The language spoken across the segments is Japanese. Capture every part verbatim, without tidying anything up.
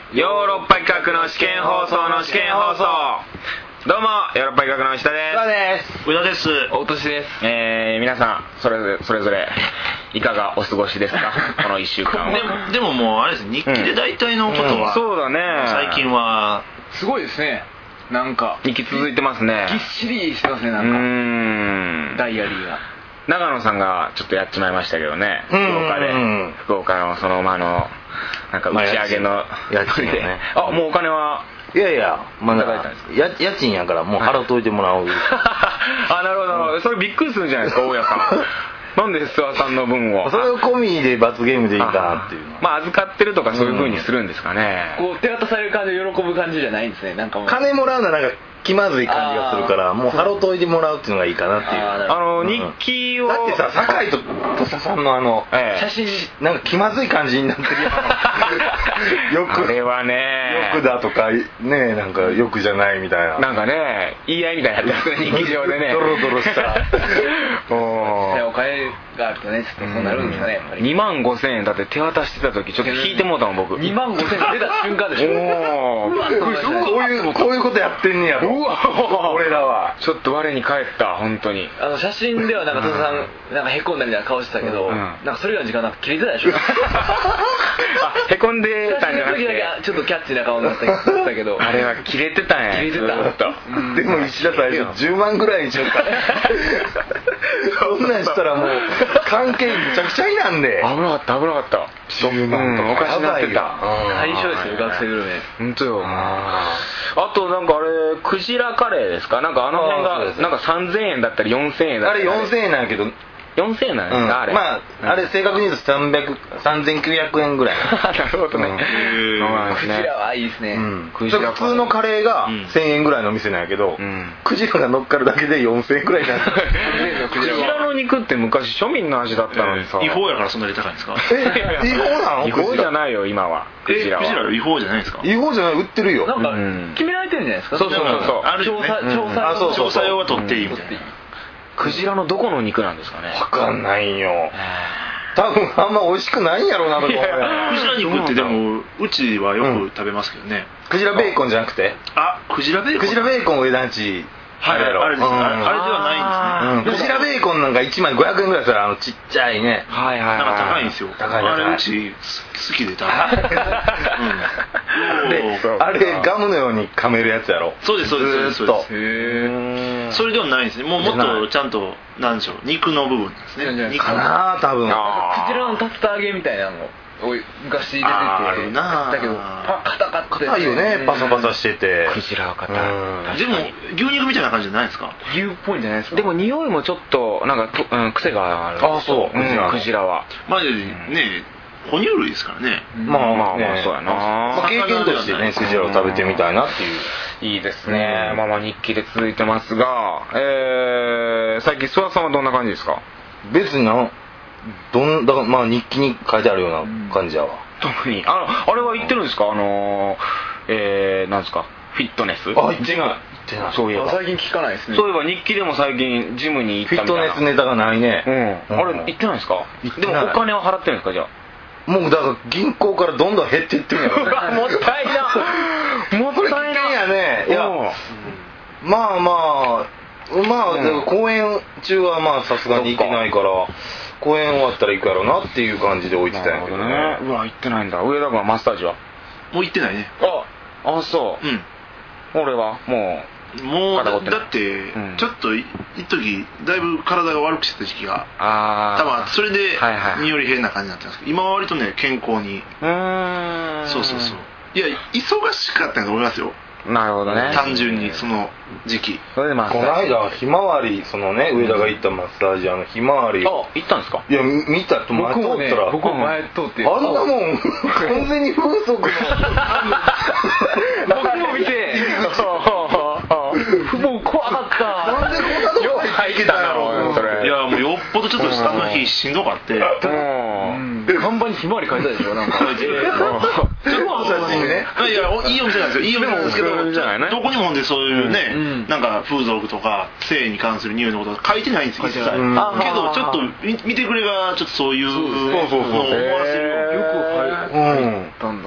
ヨーロッパ企画の試験放送の試験放送。どうもヨーロッパ企画の石田です。 上田です。 上田です。 大年です。えー、皆さんそれぞれそれぞれいかがお過ごしですかこのいっしゅうかんは。 でもでももうあれですね、日記で大体のことは、うんうん、 そうだね。 最近はすごいですね。なんか日記続いてますね。 ぎっしりしてますね。なんかうーんダイアリーが。 長野さんがちょっとやっちまいましたけどね、福岡で、福岡のそのまのなんか打ち上げの家賃で、ね、 あ、もうお金はいやいや、まだ家家賃やからもう払っといてもらおうあ、なるほど、うん、それびっくりするじゃないですか大家さんなんで諏訪さんの分をそれを込みで罰ゲームでいいかなっていうの。 まあ預かってるとかそういう風にするんですかね、 うん、こう手渡される感じで喜ぶ感じじゃないんですね。なんかもう金もらうのはなんか気まずい感じがするからもう払っといてもらうっていうのがいいかなっていう。 ああの、うん、日記をだってさ酒井と土佐さんのあの、 ええ、 写真なんか気まずい感じになってるよよくあれはねよくだとかねなんかよくじゃないみたいななんかね言い合いみたいなやつ日記上でねドロドロしたお金があるとねちょっとそうなるんですかね、やっぱりにまんごせんえんだって手渡してた時ちょっと引いてもうたもん僕。 にまんごせんえん出た瞬間でしょおこういうこういうことやってんねやろうわ俺らはちょっと我に返った本当に。 あの写真ではなんか戸田さんなんかへこんだみたいな顔してたけど、うん、なんかそれ以外の時間なんか切れてたでしょあ、へこんでたんじゃなくてちょっとキャッチーな顔になったけどあれは切れてたんや。 切れてたでも石田さんじゅうまんぐらいにしようかそんなんしたらもう関係めちゃくちゃになんで危なかった危なかったじゅうまんとか、 うん、おかしなってた最初ですよ学生グルメ。 本当よ。あとなんかあれクジラカレーですかなんかあの辺がなんかさんぜんえんだったりよんせんえんだったりあれよんせんえんなんやけどよんせんえんなんですか、うん、あれまあ、うん、あれ正確に言うとさんぜんきゅうひゃくえんぐらいなるほどね、うん、 クジラはいいですね、うん、 クジラ普通のカレーがせんえんぐらいの店なんやけど、うん、クジラが乗っかるだけでよんせんえんぐらいになるクジラの肉って昔庶民の味だったのにさ、 えー、違法やからそんなに高いんですかえ違法なの違法じゃないよ今はクジラは。 えクジラ違法じゃないですか。 違法じゃない売ってるよなんか決められてるんじゃないですか。 そうそうそうそうあるよね、 調査、 うん、調査用は取っていいみたいな。 クジラのどこの肉なんですかね。 分かんないよ多分あんま美味しくないんやろうなとか。クジラ肉ってでもうちはよく食べますけどね、 うん、クジラベーコンじゃなくてあクジラベーコンクジラベーコン上田んちはい、あれです、うん、あれではないんですね、 うん、クジラベーコンなんかいちまいごひゃくえんぐらいするあのちっちゃいね。 はいはいはい、 なんか高いんですよ。 高い高い。 あれうち好きで食べる、 うん、あれガムのように噛めるやつやろ。 そうですそうですそうです。 へそれではないんですね。もうもっとちゃんとなんでしょう肉の部分ですね。 かな多分。 クジラの竜田揚げみたいなの昔出ててあるなだけどパカタカって硬いよねパサパサしてて。 クジラは硬い。 でも牛肉みたいな感じじゃないですか。 牛っぽいんじゃないですか。 でも匂いもちょっとなんかと、うん、癖がある。 あそう、 うん、クジラはまあね哺乳類ですからね。 まあまあまあ、 ね、そうやな、 まあ、経験としてねクジラを食べてみたいなっていう。 いいですね、うん、まあまあ日記で続いてますが、えー、最近諏訪さんはどんな感じですか。 別になどんだからまあ日記に書いてあるような感じやわ、うん、 特にああれは言ってるんですかあのえー、なんですかフィットネス。 あ言ってないそういえば最近聞かないですね。 そういえば日記でも最近ジムに行ったみたいな。 フィットネスネタがないね。 うん、うん、あれ行ってないですか。でもお金を払ってるんですかじゃあ。 もうだから銀行からどんどん減っていってるんやろもったいなもったいなやね。いや、うん、まあまあまあ、うん、公演中はまあさすがに行けないから公演終わったら行くやろうなっていう感じで置いてたんやけどね。 うわ行ってないんだ。上田君はマッサージはもう行ってないね。 ああそう。うん俺はもうもう だ, だって、うん、ちょっと一時だいぶ体が悪くしてた時期があ多分それでにより変な感じになってますけど、今は割とね健康に。うーんそうそうそういや忙しかったんだと思いますよ。 なるほどね。 単純にその時期。 それでまあこの間ひまわりそのね上田が行ったマッサージあのひまわり。 あ行ったんですか。 いや見たと前通ったら僕も前通ってあんなもん完全に風俗の僕も見てもう怖かった。 なんでこんなとこ入ってたんだろうそれ。 いやもうよっぽどちょっと下の日しんどかって。 看板にひまわり書いてたでしょなんか。 写真ね。 いやいいお店なんですよ。いいお店なんですけどどこにもほんでそういうねなんか風俗とか性に関する匂いのこと書いてないんですよ。けどちょっと見てくれがちょっとそういうのを思わせるよ。 よく入ったんだ。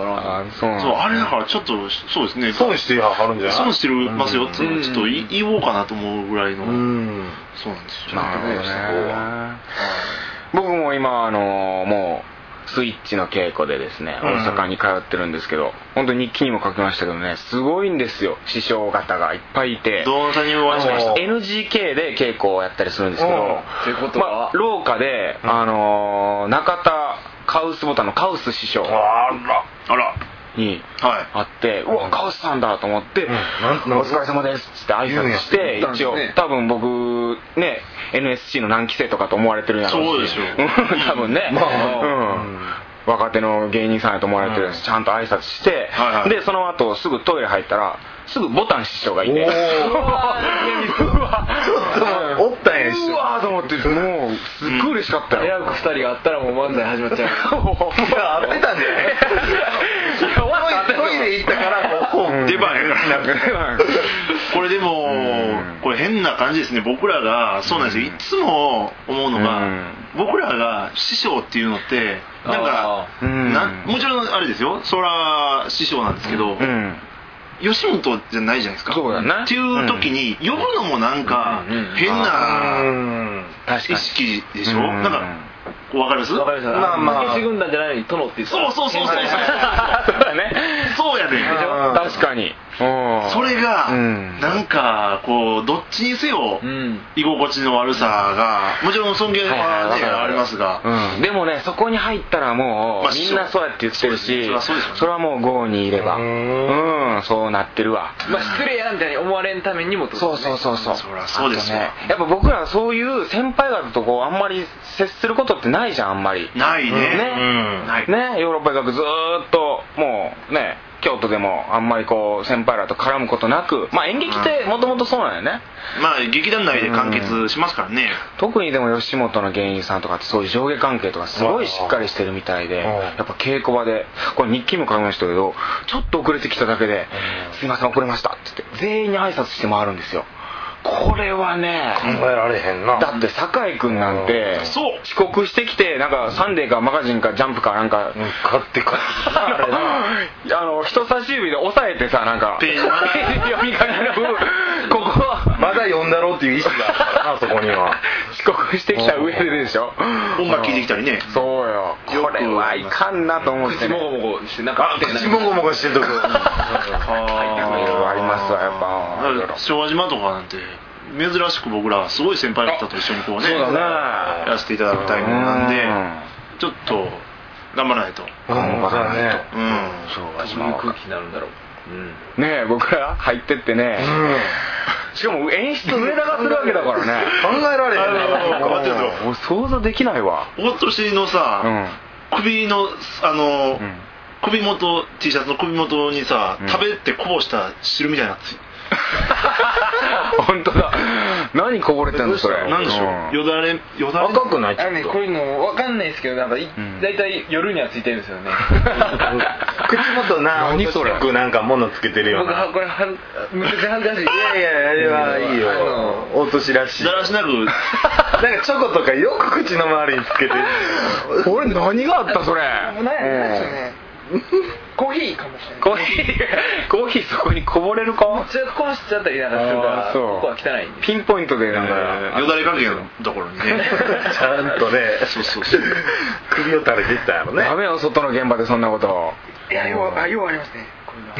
かな。 あ、そうそう、あれだからちょっとそうですね、 損してはるんじゃない？ 損してますよってちょっと言おうかなと思うぐらいの、そうなんですよ。 なるほどね。僕も今あのもうスイッチの稽古でですね、大阪に通ってるんですけど、本当に日記にも書きましたけどね、すごいんですよ、師匠方がいっぱいいて。 どなたにお会いしました？ エヌジーケー で稽古をやったりするんですけど、 ということは、 まあ、廊下で、あのー、中田カウスボタンのカウス師匠あらあらに会って、うわカウスさんだと思って、お疲れ様ですって挨拶して、一応多分僕ね エヌエスシー の何期生とかと思われてるんやろうし、 そうでしょ多分ね、若手の芸人さんやと思われてるし、ちゃんと挨拶して、でその後すぐトイレ入ったらすぐボタン師匠がいて、うわおったんや、 うわーと思って、もうすっごい嬉しかったよ。 早くふたりがあったらもう漫才始まっちゃう。 いや、合ってたんじゃない？トイレ行ったからこう出番やからこれでもこれ変な感じですね。僕らがそうなんですよ、いつも思うのが、僕らが師匠っていうのってなんかな、もちろんあれですよ、そら師匠なんですけど、吉本じゃないじゃないですか。 そうだね。 っていう時に呼ぶのもなんか変な意識でしょ。なんかわかります？ わかります。まあまあ武士軍団じゃないのに殿って言ってた。 そうそうそうそうそう。そうだね。 そうやね。 確かに。 それがなんかこうどっちにせよ居心地の悪さがもちろん尊敬はねありますが、 でもねそこに入ったらもうみんなそうやって言ってるし、それはもう郷にいればうんそうなってるわ。 まあ失礼やんみたいに思われんためにも。 そうそうそうそう。 そうですね。 やっぱ僕らそういう先輩方とこうあんまり接することってないじゃん、あんまり。 ないね。 ね、ヨーロッパ医学ずーっともうね京都でもあんまりこう先輩らと絡むことなく、まあ演劇ってもともとそうなんよね。 まあ劇団内で完結しますからね。 特にでも吉本の芸人さんとかってそういう上下関係とかすごいしっかりしてるみたいで、やっぱ稽古場でこれ日記も書きましたけど、ちょっと遅れてきただけで「すいません遅れました」って言って全員に挨拶して回るんですよ。これはね考えられへんな。 だって酒井君なんて遅刻してきてなんかサンデーかマガジンかジャンプかなんか買って買ってあの人差し指で押さえてさなんかページ読みかけるここはまだ読んだろうっていう意思があるからなそこには。 遅刻してきた上ででしょ。 音楽聴いてきたりね。 そうよ。これはいかんなと思って、ね、 口もごもごしてなんか口もごもごしてるところありますわやっぱ。 昭和島とかなんて珍しく僕らすごい先輩方と一緒にこうねやらせていただくタイミングなんでちょっと頑張らないと。 頑張らないと。 そういう空気になるんだろう。 ねえ僕ら入ってってね。しかも演出上田がするわけだからね。 考えられへんね。 もう想像できないわ。 今年のさ首のあの首元 T シャツの首元にさ食べてこぼした汁みたいなやつ。 本当だ。何こぼれてんのそれ。 何でしょう。よだれよだれ赤くない。 あのねこういうのわかんないですけどなんか大体夜にはついてるんですよね。 口元な何それ。 なんか物つけてるような。 僕これはむちゃくちゃ恥ずかしい。いやいやあれはいいよ。大年らしい。 だらしなくなんかチョコとかよく口の周りにつけてる。 これ何があったそれ。 何やね。コーヒーかもしれない。 コーヒーコーヒーそこにこぼれるか。 ちょっとこぼしちゃったりなんかするからここは汚いんで。 ピンポイントでなんかよだれかけのところにねちゃんとねそうそうそう首を垂れていったんやろね。 ダメよ外の現場でそんなこと。 いやようあようありますね。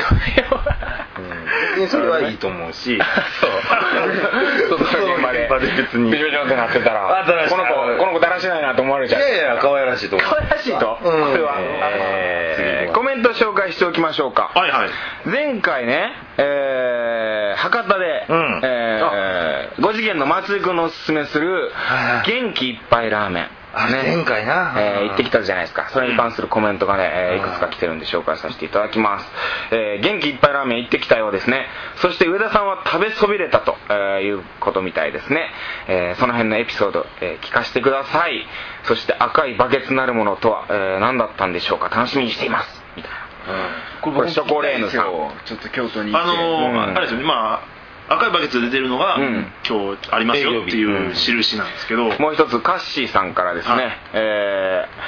別にそれはいいと思うし、 そう外の現場で別にビジョジョってなってたらこの子この子だらしないなと思われちゃう。 いやいや可愛らしいと思う。 可愛らしいとこれはコメント紹介しておきましょうか。 はいはい。 前回ねえ博多でえご次元の松井君のおすすめする元気いっぱいラーメン前回な、 えー、行ってきたじゃないですか。それに関するコメントがね、えー、いくつか来てるんで紹介させていただきます。えー、元気いっぱいラーメン行ってきたようですね。そして上田さんは食べそびれたと、えー、いうことみたいですね。えー、その辺のエピソード、えー、聞かせてください。そして赤いバケツなるものとは、えー、何だったんでしょうか。楽しみにしていますみたいな。これショコレーヌさんちょっと京都に行ってあのーうん、あれですよねまあ赤いバケツで出てるのが、うん、今日ありますよっていう印なんですけど、 もう一つカッシーさんからですね、はい、えー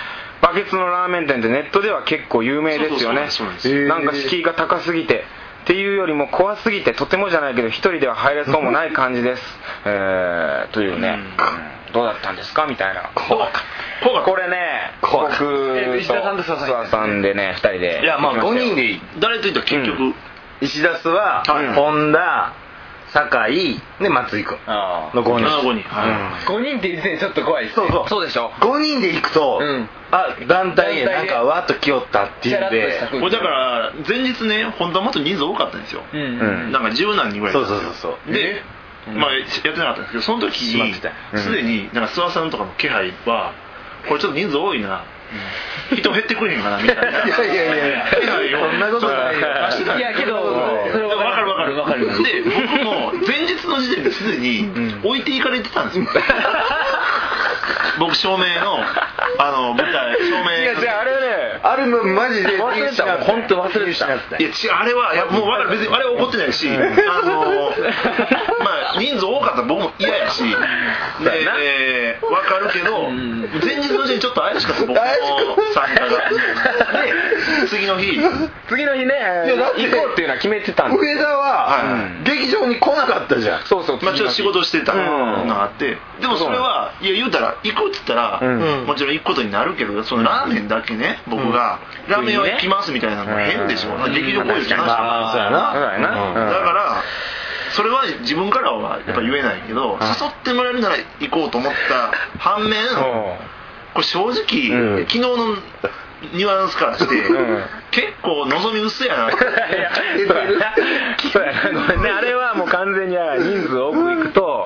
バケツのラーメン店ってネットでは結構有名ですよね。なんか敷居が高すぎてっていうよりも怖すぎてとてもじゃないけど一人では入れそうもない感じです、えー、というね、うん、どうだったんですかみたいな。これね僕と石田さんと諏訪さんでねふたりでいやまあごにんでいい。 誰といったら結局、うん、 石田諏訪、本田、酒井で松井君のごにん。 ごにん、 ごにんって言ってちょっと怖いですね。 そうそうそうでしょ。 ごにんで行くと、うん、あ団体でなんかわっと来よったっていうんで、 これだから前日ね本当はもっと人数多かったんですよ、うん、なんか十何人ぐらい。 そうそうそうそう。 で、まあやってなかったんですけど、その時にすでになんか諏訪さんとかの気配はこれちょっと人数多いな、人減ってくれへんかなみたいな。いやいやいやいや、そんなことないよ。 いやけどそれは分かる分かる分かる。 で僕も前日の時点ですでに置いていかれてたんですよ。僕照明のあの舞台照明。 いやじゃああれねあれもマジで忘れた。本当忘れてた。 いや違うあれはいやもう分かる別にあれは怒ってないし、あのまあ人数多かったら僕も嫌やし、でえー、分かるけど前日の時点ちょっと怪しかった僕の参加が。で次の日次の日ね行こうっていうのは決めてたんです。 上田は劇場に来なかったじゃん。 そうそう。 まあちょっと仕事してたのがあって、でもそれはいや言うたら行くっつったらもちろん行くことになるけど、そのラーメンだけね僕がラーメンを行きますみたいなのも変でしょ。劇場来いじゃなそうやな。 だからそれは自分からはやっぱ言えないけど、誘ってもらえるなら行こうと思った反面、これ正直昨日のニュアンスからして、うん、結構望み薄やなって。 そうやな、ごめんね。あれはもう完全に人数多く行くと、うん、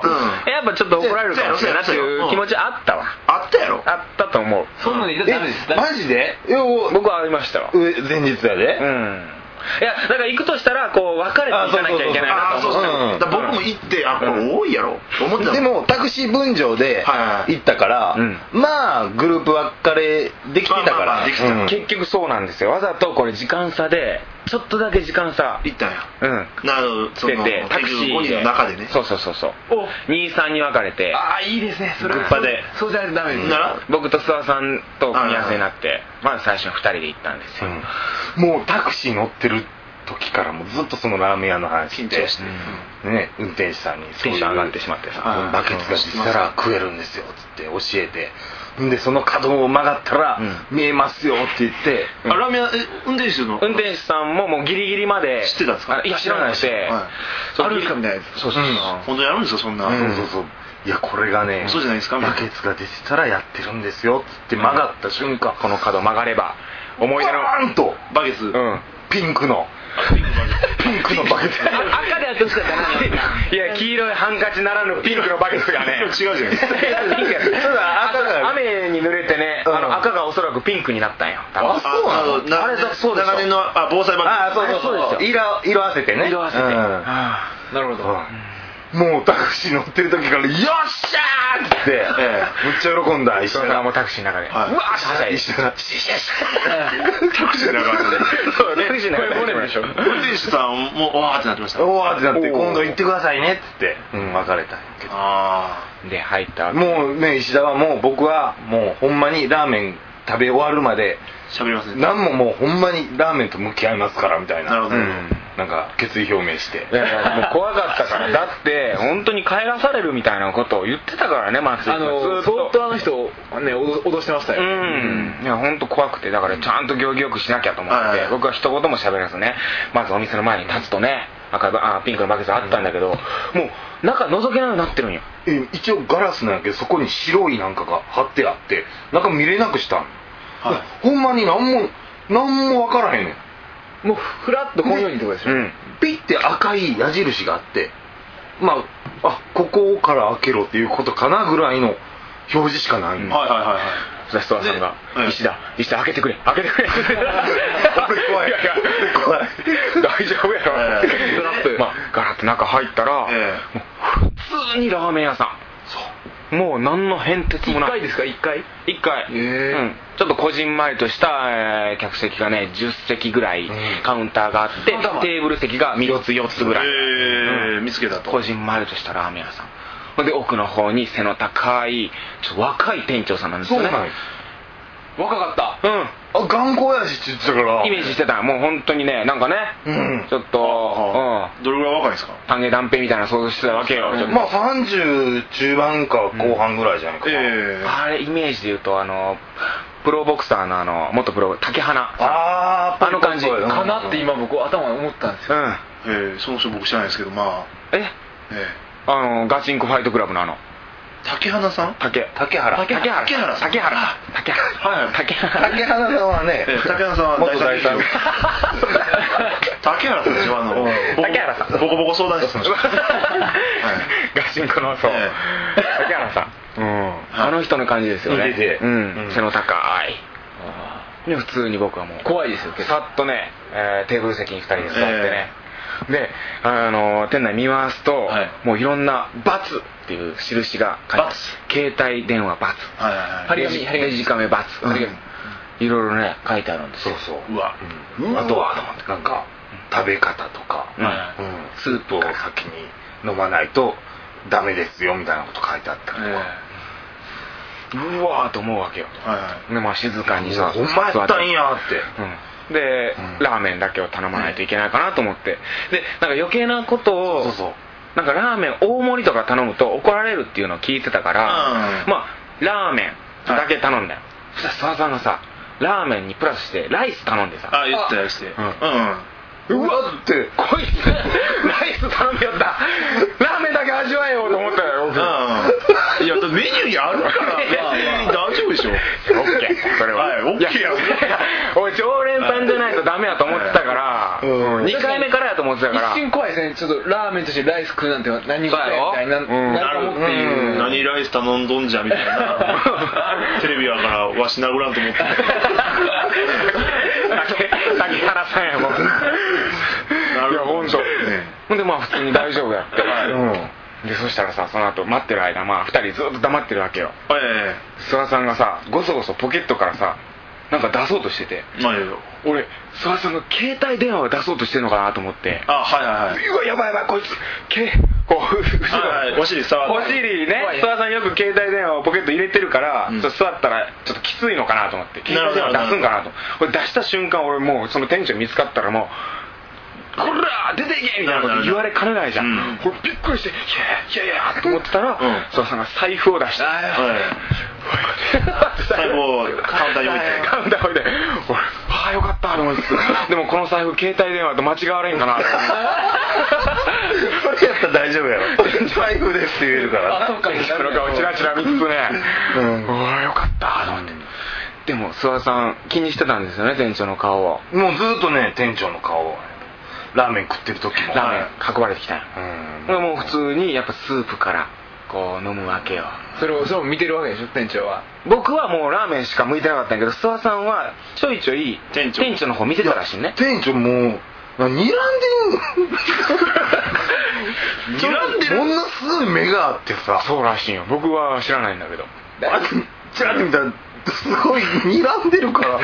やっぱちょっと怒られるかもしれないなっていう気持ちあったわ。 あったやろ。 あったと思う。 そんなの言ったらダメです。 マジで？ 僕はありましたわ。 前日やで。 うん。いやだから行くとしたらこう別れて行かなきゃいけないなと思って、 僕も行ってあこれ多いやろと思ってた。 でもタクシー分譲で行ったから、はいはい、まあグループ別れできてたから、 うん、結局そうなんですよ。わざとこれ時間差でちょっとだけ時間差行ったんや。 うん。 なるほど。そのタクシーごにんの中でね。 そうそうそうそう。に、さんに分かれて。 ああいいですね。それグッパで。 そうじゃないとダメです。 なら僕と諏訪さんと組み合わせになってまず最初のふたりで行ったんですよ。 うん、もうタクシー乗ってる時からもずっとそのラーメン屋の話して、うん、ね、運転手さんにテンション上がってしまってさ、 バケツが実したら食えるんですよっつって教えて、でその角を曲がったら見えますよって言って、 うん、あラーメン屋運転手の運転手さんももうギリギリまで知ってたんですか？ いや知らなくて、 はい、あるんですかみたいなやつ。そうそうそう、うん、本当にやるんですよそんな、うん、 そうそうそう。いやこれがねそうじゃないですか、 バケツが出てたらやってるんですよっつって曲がった瞬間、 この角曲がれば思い出のバーンとバケツ、 うん、 ピンクのピンクのバケツ赤でやってほしかったな。 いや黄色いハンカチならぬピンクのバケツがね違うじゃないですか。 雨に濡れてね、あの赤がおそらくピンクになったんよ。 あそうなの。 あれだそうです。長年のあ防災バケツ。 あそうそうそうですよ。色色あせてね。 色あせて。 なるほど。 もうタクシー乗ってる時からよっしゃーって、ええ、めっちゃ喜んだ。 石田さんもタクシーの中で、 はい、 うわーってはしゃいで、 石田がシシシタクシーの中でそうね、タクシーの中ででしょ。 運転手さんもわーってなってました。 わーってなって今度行ってくださいねっつって、うん、別れたんやけど。 あーで入ったもうね、石田はもう僕はもうほんまにラーメン食べ終わるまで喋りません。 何ももうほんまにラーメンと向き合いますからみたいな。 なるほど。うんなんか決意表明して、 いやいやもう怖かったからだって本当に帰らされるみたいなことを言ってたからね、松井君。 あの相当あの人ね脅してましたよ。 うんいや本当怖くて、だからちゃんと行儀よくしなきゃと思って、うん、僕は一言も喋らずね、まずお店の前に立つとね、赤いあピンクのバケツあったんだけど、もう中覗けないようになってるんよ。 一応ガラスなんやけどそこに白いなんかが貼ってあって中見れなくしたん、はい、ほんまに何も何も分からへんねん。 もうフラッとこのようにってことでしょ、うん、 ピッて赤い矢印があって、まああここから開けろっていうことかなぐらいの表示しかない、 うん、はいはいはいはい。 そしたらさんが「石田石田開けてくれ開けてくれ」 俺怖いいやいや怖い大丈夫やろ、えー、ガラッと、まあ、ガラッと中入ったら、えー、もう普通にラーメン屋さん。そうもう何の変哲もない。 いっかいですか？いっかいいっかい、えーうん、ちょっとこじんまりとした、えー、客席がねじゅっせきぐらいカウンターがあって、うん、テーブル席がみっつよっつぐらい、えーうん、見つけたと。 こじんまりとしたラーメン屋さんで奥の方に背の高いちょっと若い店長さんなんですよね。 若かった。 うん。 あ、頑固やしって言ってたから。 イメージしてた。もう本当にね、なんかね、うん、ちょっと、 うん。どれぐらい若いんですか？ 丹下断平みたいな想像してたわけよ。 まあさんじゅう中盤か後半ぐらいじゃないかな。 うん、えー、あれイメージで言うと、あのプロボクサーのあの元プロ竹花、ああの感じかなって今僕頭に思ったんですよ。うん。 えー、その人僕知らないですけど、まあええー、あのガチンコファイトクラブのあの竹花さん？ 竹竹原竹原竹原竹原竹原竹原竹原さんはね、 竹原さんは元大さん。 竹原さんでしょ、あの竹原さんボコボコ相談室の人。 ガチンコのそう竹原さん、あの人の感じですよね。背の高い。普通に僕はもう怖いですよ。 さっとねテーブル席にふたりで座ってね。で、あの店内見回すと、はい、もういろんな×っていう印が書いてある。携帯電話×、はいはいはい、張り紙、張り紙短め×、張り紙、いろいろね書いてあるんですよ。 そうそう。 うわ、 うん、あとはなんか食べ方とか、うんうん、スープを先に飲まないとダメですよみたいなこと書いてあったりとか。 えー、うわーと思うわけよ。はいはい、でまあ静かにさ、 ほんまやったんやって。 うんで、うん、ラーメンだけを頼まないといけないかなと思って、でなんか余計なことをそうそうなんかラーメン大盛りとか頼むと怒られるっていうのを聞いてたから、うん、まあラーメンだけ頼んだよ。そしたら諏訪さんがさラーメンにプラスしてライス頼んでさ、 あ言ってたやつで、うん、うんうわってこいつライス頼みよったラーメンだけ味わえようと思ったよ。 いやメニューにあるから大丈夫でしょ。オッケーそれは、 はい、オッケーや俺常連さんじゃないとダメやと思ってたから、うん、にかいめからやと思ってたから。 一瞬怖いですね。ちょっとラーメンとしてライス食うなんて何がみたいな、うん、なるっていう、 うん、何ライス頼んどんじゃみたいなテレビやからわし殴らんと思って竹原さんやもん。いやほんとほんでまあ普通に大丈夫やって、うん、でそしたらさその後待ってる間まあふたりずっと黙ってるわけよ。ええ諏訪さんがさごそごそポケットからさなんか出そうとしてて、俺諏訪さんが携帯電話を出そうとしてるのかなと思って、 あはいはいはい、 うわやばいやばいこいつけこう後ろお尻触ってお尻ね諏訪さんよく携帯電話をポケット入れてるから、うん、ちょっと座ったらちょっときついのかなと思って携帯電話出すんかなと。これ出した瞬間俺もうその店長見つかったらもうこら出ていけみたいなこと言われかねないじゃん、うん、これびっくりしていやいやいやと思ってたら諏訪、うん、さんが財布を出して、はい、 財布をカウンターに置いてカウンターに置いて俺ああよかったと思ってでもこの財布携帯電話と間違われんかなそれやったら大丈夫やろ財布ですって言えるからあそっかその顔チラチラ見つつね、うん、うわよかったと思って、うん、でも諏訪さん気にしてたんですよね店長の顔を。 もうずっとね店長の顔をラーメン食ってる時もラーメン運ばれてきたよ。これもう普通にやっぱスープからこう飲むわけよ。 それをそれを見てるわけでしょ店長は。 僕はもうラーメンしか向いてなかったんやけど諏訪さんはちょいちょい店長、店長の方見てたらしいね。 店長もう睨んでん睨んでるものすごい目があってさ。 そうらしいよ。僕は知らないんだけどチラッと見たらすごい睨んでるから、はい、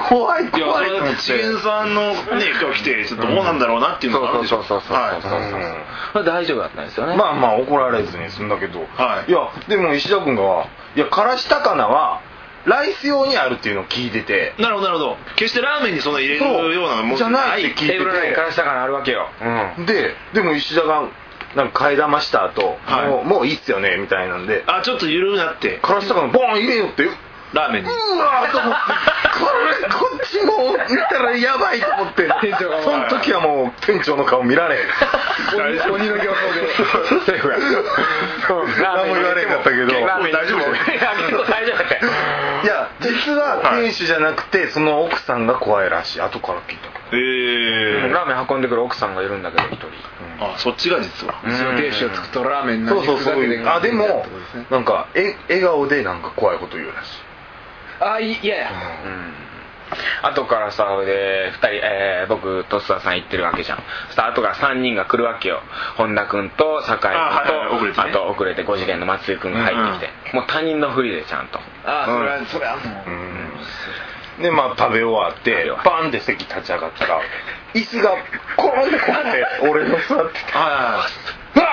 怖い怖い。 いやチゲンさんのね今日来てちょっとどうなんだろうなっていうのがあるでしょ。 そうそうそうそうそうそう。大丈夫だったんですよね。 まあまあ怒られずに済んだけど、はい、いやでも石田君がいやからし高菜はライス用にあるっていうのを聞いてて。 なるほどなるほど。決してラーメンにそんな入れるようなもんじゃないって聞いてて、 テーブルにからし高菜あるわけよ、 うん、ででも石田がなんか替え玉した後、はい、もうもういいっすよねみたいなんで、 あちょっと緩くなってからし高菜ボーン入れよってラーメンにうわーと思ってこれこっちも見たらやばいと思って店長がその時はもう店長の顔見られん鬼の形相でセーフや何も言われんかったけどラーメン大丈夫大丈夫っていや実は店主じゃなくてその奥さんが怖いらしい。後から聞いたけど、 えー、ラーメン運んでくる奥さんがいるんだけど一人、 うん、あそっちが実は店主をつくとラーメンそうそうそう。あでもなんかえ笑顔でなんか怖いこと言うらしい。 あいやや、 うん、後からさでふたり、えー、僕と諏訪さん行ってるわけじゃん。そしたら後からさんにんが来るわけよ。本田君と酒井君と あ,、はいはいね、あと遅れてご次元の松井君が入ってきて、うんうん、もう他人のふりでちゃんとああ、うん、それはそれはもう、 うん、でまあ食べ終わってバンって席立ち上がったら椅子がコロンってこって俺の座っててわ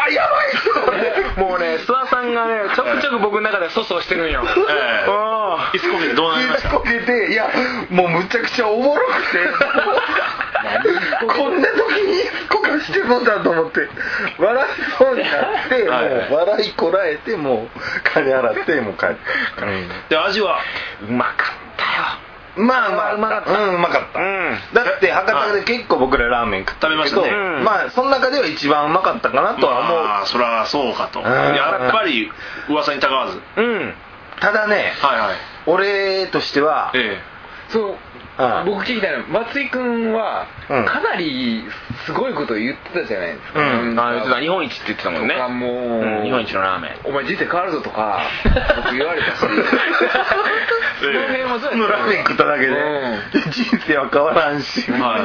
わやばいもうね諏訪さんがねちょくちょく僕の中で粗相してるんよ。 ええいつこけてどうなりました？ いつこけて、いやもうむちゃくちゃおもろくてこんな時にいつこかしてもんだと思って笑いそうになって、はいはい、もう笑いこらえてもう金払ってもう帰って、うん、 で味はうまかったよ。 まあまあうまかった、うん、うまかった、うん、だって博多で結構僕らラーメン食ったけど、 食べましたね、 まあその中では一番うまかったかなとは思う。 まあそりゃそうかと、うん、やっぱり噂にたがわず、 うん、 ただね、はいはい、俺としては、ええ、 そう僕聞きたいの松井君はかなりすごいこと言ってたじゃないですか、 うんうん、あ言ってた日本一って言ってたもんね。 とかもう、うん、 日本一のラーメンお前人生変わるぞとか僕言われたしその辺もそうやね、 ラーメン食っただけで、うん、人生は変わらんし、はい、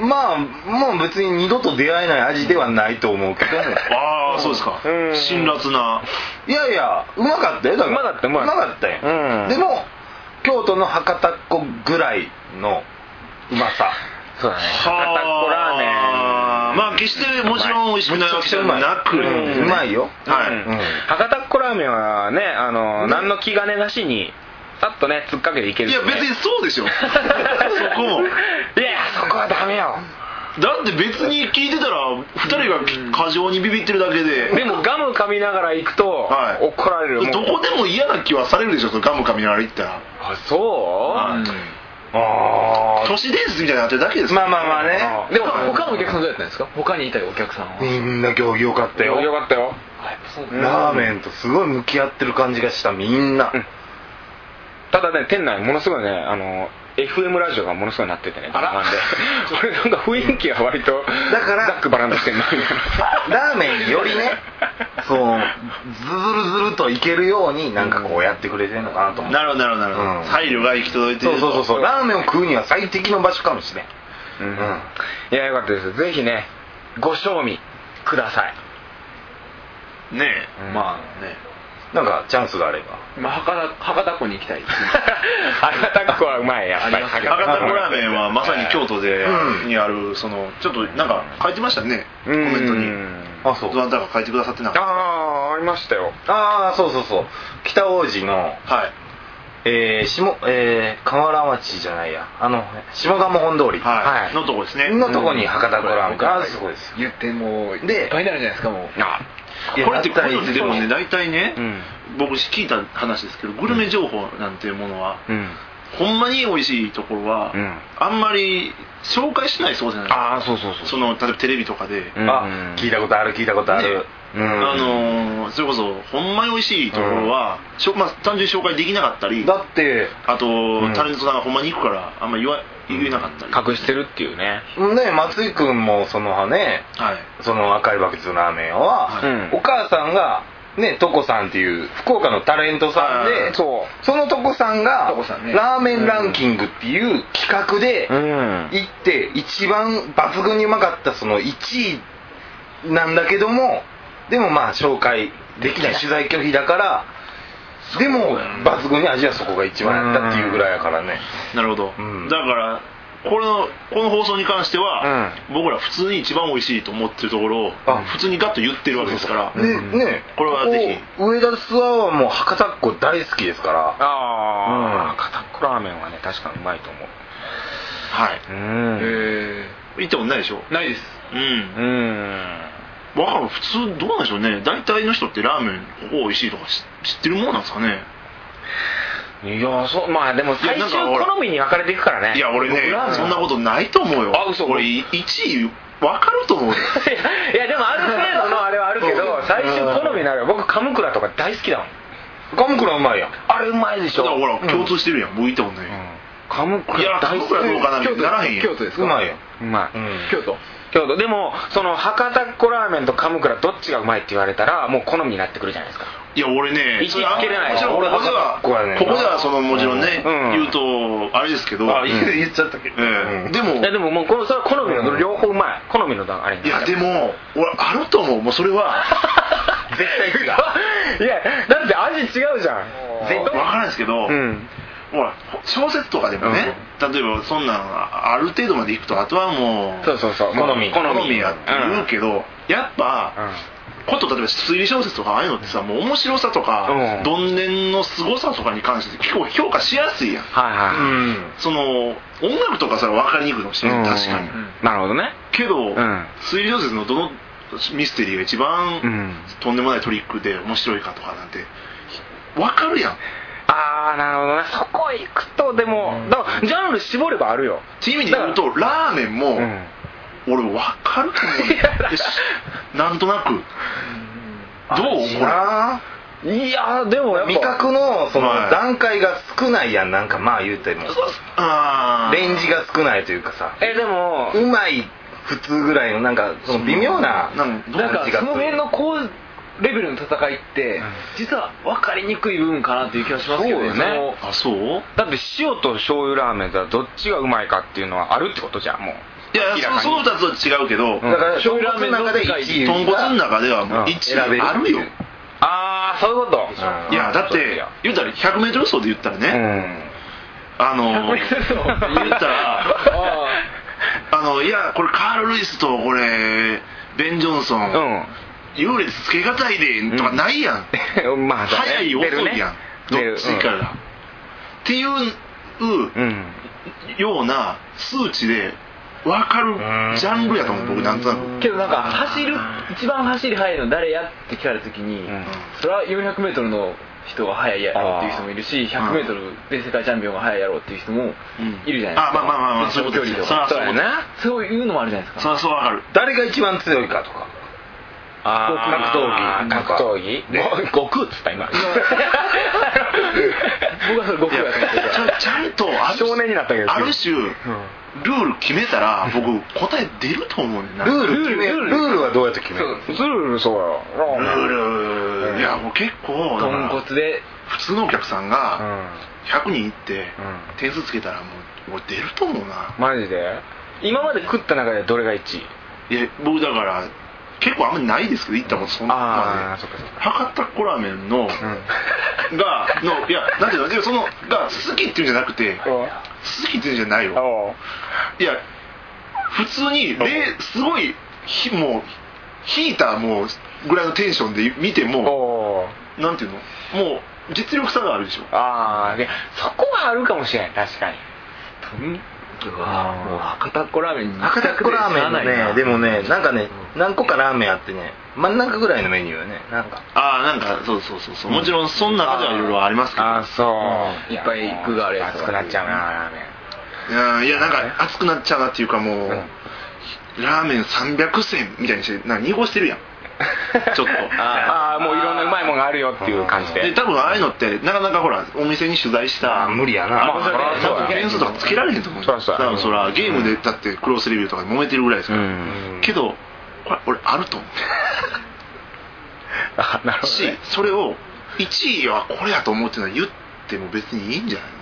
まあもう別に二度と出会えない味ではないと思うけどもああそうですか、うん、辛辣な。 いやいやうまかったよ。だからうまかったうまかったよ、うん、でも京都の博多っ子ぐらいのうまさ。 そうだね、博多っ子ラーメンまあ決してもちろん美味しくないわけじゃなく、 うまいよ、 はい、 うん、博多っ子ラーメンはねあの、ね、何の気兼ねなしにさっとね突っかけていける、ね、 いや別にそうでしょそこもいやそこはダメよ。 だって別に聞いてたらふたりが過剰にビビってるだけで、 でもガム噛みながら行くと、はい、怒られる。 どこでも嫌な気はされるでしょ、ガム噛みながら行ったら。 あそう、はい、うん、 あ都市伝説みたいになってるだけです。 まあまあまあね。 でも他のお客さんどうやったんですか？他にいたお客さんはみんな行儀良かったよ。 良かったよ。 ラーメンとすごい向き合ってる感じがしたみんな、うん、 ただね店内ものすごいねあのエフエム ラジオがものすごいなっててね、あらなんでこれなんか雰囲気が割とだからザックバランドしてんのラーメンによりねそうズルズルといけるようになんかこうやってくれてるのかなと思って、 なるほどなるほどなるほど、うん、配慮が行き届いてる。 そうそうそうそう、ラーメンを食うには最適の場所かもしれん、 うんうん、いやよかったです。ぜひねご賞味くださいねえ、うん、まあねなんかチャンスがあれば、 まあ、博多博多っ子に行きたい博多っ子はうまいやっぱり。 博多っ子ラーメンはまさに京都で、うん、にあるそのちょっとなんか書いてましたね、コメントに。あそう、どなたか書いてくださってなかった。 ああありましたよ。 ああそうそうそう、北大路の、はい、えー、下えー、河原町じゃないや、あの下鴨本通り、 はい、のとこですねのとこに博多っ子ラーメンがすごいです。 言ってもうでいっぱいになるじゃないですかもう。あこれってこれってでもね大体ね、うん、僕聞いた話ですけどグルメ情報なんていうものは、うん、ほんまに美味しいところは、うん、あんまり紹介しないそうじゃないですか。 あそうそうそう、 その例えばテレビとかで、 うん、あ聞いたことある聞いたことある、ね、 うん、あのー、それこそほんまに美味しいところは、うんまあ、単純に紹介できなかったり、 だってあと、うん、タレントさんがほんまに行くからあんまり言わ言えなかったり、 隠してるっていうね。 ね松井君もそのね、はい、その赤いバケツのラーメンは、はい、お母さんがねトコさんっていう福岡のタレントさんで、そう、そのトコさんがね、ラーメンランキングっていう企画で行って一番抜群にうまかったそのいちいなんだけども、でもまあ紹介できない取材拒否だから、でも抜群に味はそこが一番やったっていうぐらいやからね。 なるほど、うん、だからこれのこの放送に関しては、うん、僕ら普通に一番美味しいと思ってるところを普通にガッと言ってるわけですから、 でね、 これはぜひ上田諏訪はもう博多っ子大好きですから。ああ、うん、博多っ子ラーメンはね確かにうまいと思う。 はい。うん、へえ。行ったことないでしょ。 ないです。 うんうんわかる。普通どうなんでしょうね。大体の人ってラーメン美味しいとか知ってるもんなんですかね。 いやそうまあでも最終好みに分かれていくからね。 いや俺ねそんなことないと思うよ。 あ嘘。 俺いちい分かると思うよ。 いやでもある程度のあれはあるけど最終好みになるよ。僕鎌倉とか大好きだもん。 鎌倉うまいやん。 あれうまいでしょ。 だからほら共通してるやん。向いたもんね。 鎌倉いや鎌倉どうかなみたいならへんやん。 京都ですか。 うまいよ。 うまい。 京都。 京都でもその博多っ子ラーメンと鎌倉どっちがうまいって言われたらもう好みになってくるじゃないですか。 いや俺ね一致つけれないでしょ。 俺ここではここではそのもちろんね、うん、言うとあれですけど、 あ、うん、言っちゃったけど、 えー、でもいやでももうこのそれは好みの両方うまい。好みのあれに。 いやでも俺あると思う。もうそれは絶対違う。いやだって味違うじゃん。 絶対分からないですけど、うん、 ほら小説とかでもね、うん、例えばそんなんある程度までいくとあとはもうそうそうそう好み好みやって言うけど、うん、やっぱ、うん、こと例えば推理小説とかああいうのってさもう面白さとか、うん、どんでんの凄さとかに関して結構評価しやすいやん、 はいはい、うん、 その音楽とかさ分かりにくいかもしれない、うん、確かに、うん、 なるほどねけど、うん、推理小説のどのミステリーが一番、うん、とんでもないトリックで面白いかとかなんて分かるやん。 ああなるほどね。そこ行くとでも、うん、だからジャンル絞ればあるよっていう意味で言うとラーメンも、うん、俺分かると思うねなんとなくどうこれいやでもやっぱ味覚のその段階が少ないやんなんかまあ言うてもあレンジが少ないというかさえでもうまい普通ぐらいのなんかその微妙ななんかその辺のこうレベルの戦いって実は分かりにくい部分かなっていう気がしますけどね。 そうね。あそうだって塩と醤油ラーメンではどっちがうまいかっていうのはあるってことじゃんもう。 いやそのふたつは違うけど、うん、 だから醤油ラーメンの中でいちい豚骨の中ではもういちいあるよ。 ああそういうこと。 いやだって言ったら ひゃくメートル 走で言ったらね、うん、あの言ったらあのいやこれカール・ルイスとこれベン・ジョンソン、うん優劣つけがたいでとかないやん、うん、まあ、ね、早い遅いやんどっちから、うん、っていう、うん、ような数値で分かるジャンルやと思う僕なんとなくけどなんか走る一番走り速いの誰やって聞かれた時に、うん、それは よんひゃくメートル の人が速いやろっていう人もいるし ひゃくメートル で世界チャンピオンが速いやろっていう人もいるじゃないですか、 うん、あまあまあまあまあそういう距離とかそうやねそういうのもあるじゃないですかそれはそう分かる誰が一番強いかとかあ格闘技格闘技悟空っつった今僕はそれ悟空やと思ってちゃんと少年になったけどある種、うん、ルール決めたら僕答え出ると思うねんなルール決めルールはどうやって決めるのルールそうやルールいやもう結構豚骨で普通のお客さんがひゃくにんいって点数つけたらもう出ると思うなマジで今まで食った中でどれがいちいいや僕だから結構あんまりないですけど行ったことそんなまで博多っ子ラーメンの、うん、がのいやなんていうのでもそのが好きっていうんじゃなくて好きっていうんじゃないよいや普通にすごいひもう引いたもうぐらいのテンションで見てもなんていうのもう実力差があるでしょああそこはあるかもしれない確かにうわもう博多っ子ラーメンに博多っ子ラーメンねでもねなんかね何個かラーメンあってね真ん中ぐらいのメニューよねなんかああなんかそうそうそうそう、うん、もちろんその中ではいろいろありますけどああそう、 うん、いっぱい具があるやつ熱くなっちゃうなラーメンいやなんか熱くなっちゃうなっていうかもう、うん、ラーメンさんびゃくせんみたいにしてなんか濁してるやんちょっとああもういろんなうまいものがあるよっていう感じでで多分ああいうのってなかなかほらお店に取材した無理やなまあそれちゃんと点数とかつけられへんと思うだからそらゲームでだってクロスレビューとかで揉めてるぐらいですからけどこれ俺あると思うあなるほど、ね、 しそれをいちいはこれやと思うっていうのは言っても別にいいんじゃないの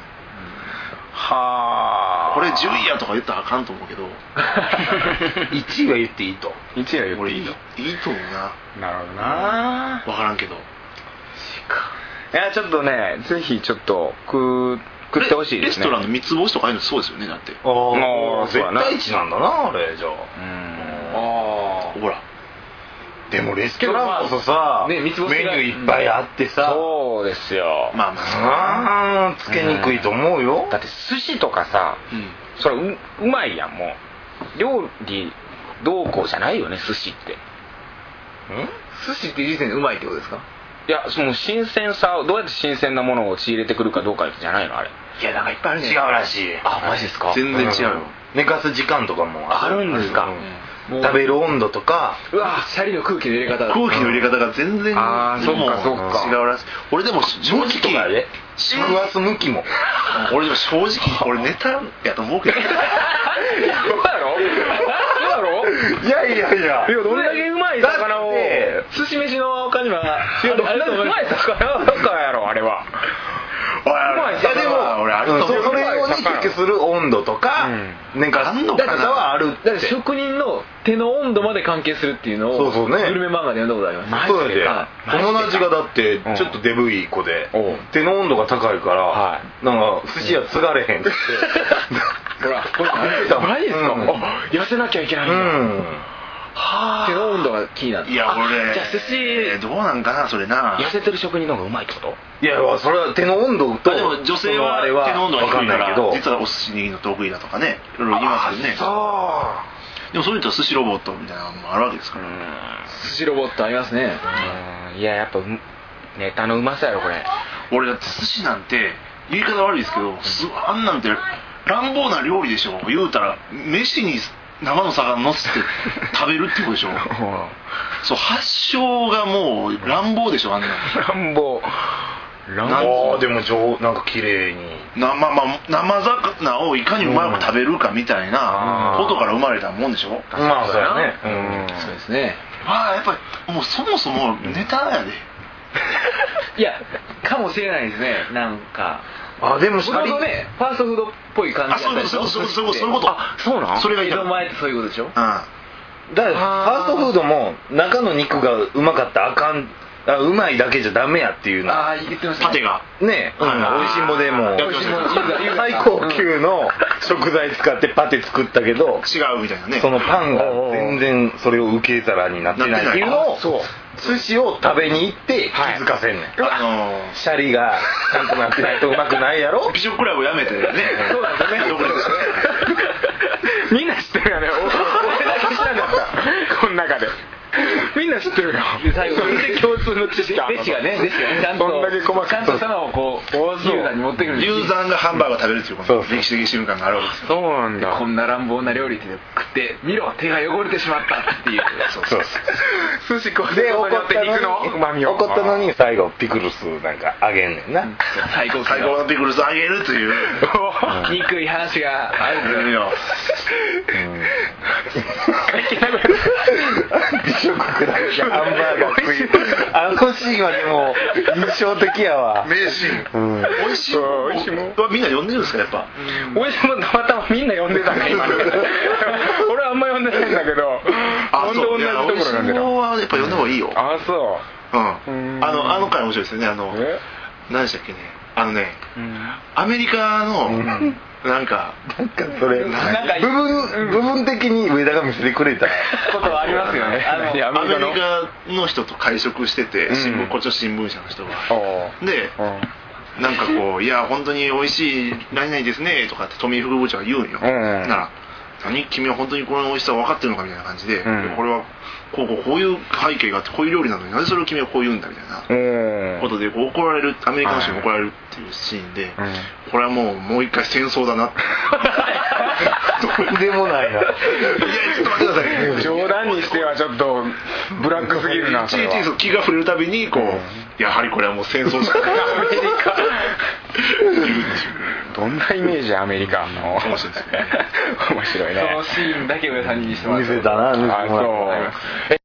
はあこれじゅういやとか言ったらあかんと思うけどいちいは言っていいといちいは言っていいといいと思うななるほどな分からんけどいやちょっとねぜひちょっと食食ってほしいですねレストランの三つ星とかああいうのそうですよねだってああ絶対値なんだなあれじゃあうんああほらでもレストランこそさ、ね、メニューいっぱいあってさそうですよまあまああつけにくいと思うよ、 うん、だって寿司とかさ、うん、それ う, うまいやんもう料理どうこうじゃないよね寿司ってん寿司っていう時点でうまいってことですかいやその新鮮さどうやって新鮮なものを仕入れてくるかどうかじゃないのあれいやなんかいっぱいあるね違うらしいあマジですか全然違うよ、うん、 寝かす時間とかもあるんですか、うん食べる温度とかうわシャリの空気の入れ方空気の入れ方が全然ああそっかそっか違うらしい俺でも正直とかで肉厚向きも俺でも正直俺ネタやと思うけどそうやろそうやろいやいやいやいやどんだけうまい魚を寿司飯の他にはあれうまい魚だからやろあれはおいいやでも俺あると思うそれ用に結局する温度とか寝かす方はあるって。 だから職人の手の温度まで関係するっていうのをそうそうねグルメ漫画で読んだことあります。 そうで友達がだってちょっとデブい子で手の温度が高いからなんか寿司屋継がれへんってほらこれマジですか。 痩せなきゃいけないんだ。 手の温度が気になる。 いや俺じゃあ寿司どうなんかなそれな。 痩せてる職人の方がうまいってこと？ いやそれは手の温度とでも女性は手の温度が低いから実はお寿司握るの得意だとかねいろいろ言いますよね。でもそういうと寿司ロボットみたいなのもあるわけですから。 寿司ロボットありますね。 いややっぱネタのうまさやろこれ。 俺だって寿司なんて言い方悪いですけどあんなんて乱暴な料理でしょ。言うたら飯に生の魚乗せて食べるってことでしょ。そう発祥がもう乱暴でしょあんな。 乱暴。 乱暴でも上なんか綺麗に生まあ生魚をいかにうまく食べるかみたいなことから生まれたもんでしょ。 まあそうやね。 そうですね。 まあやっぱりもうそもそもネタやで。 いやかもしれないですね。なんか。 あでもちょうどねファーストフードっぽい感じだったでしょ。 そういうことそういうこと。 あそうなん。 それがいい。 江戸前ってそういうことでしょ。うん。 だからファーストフードも中の肉がうまかったらあかん。あうまいだけじゃダメやっていうの。 ああ言ってました。 パテがねおいしんぼでも最高級の食材使ってパテ作ったけど違うみたいなね。 そのパンが全然それを受け皿になってないっていうのを寿司を食べに行って気づかせんねん。シャリがちゃんとなってないとうまくないやろ。 美食クラブやめてね。 そうなんですね。 みんな知ってるよね。俺だけ知らなかったこの中で。みんな知ってるよ。 最後共通の知識が弟子がね弟子がねちゃんとちゃんとしたのをこうユーザーに持ってくる。 ユーザーがハンバーガー食べるっていうこの歴史的瞬間があるわけですよ。 そうなんだ。 こんな乱暴な料理って食って見ろ手が汚れてしまったっていう。 そうそう寿司食わせることによって肉の旨味を怒ったのに最後ピクルスなんかあげんねんな。 最高最高のピクルスあげるという憎い話があるんですよ。 美食クラブでハンバーガー食いあのシーンはでも印象的やわ。 名シーン。美味しいもん。美味しいもん。みんな呼んでるんですかやっぱ。 美味しいもんたまたまみんな呼んでたね今ね。俺はあんま呼んでないんだけど。 あそう。いや美味しいもんはやっぱ呼んだ方がいいよ。 あそう。 うん。あのあの回面白いですよねあの何でしたっけねあのねアメリカのなんかなんかそれなんか部分部分的に上田が見せてくれたことはありますよね。 あのアメリカの人と会食してて新聞こっちの新聞社の人がでなんかこういや本当に美味しい何々ですねとかって富井副部長が言うんよ。なら何君は本当にこの美味しさ分かってるのかみたいな感じでこれはこうこうこういう背景があってこういう料理なのになぜそれを君はこう言うんだみたいなことでこう怒られるアメリカの人に怒られるっていうシーンでこれはもうもう一回戦争だなってとんでもないな。いやちょっと待ってください。 冗談にしてはちょっとブラックすぎるな。 それは気が触れるたびにこうやはりこれはもう戦争じゃない。 アメリカどんなイメージアメリカの面白いですね。面白いね。 そのシーンだけ上さんに見せてもらって。 見せたな。 あそう。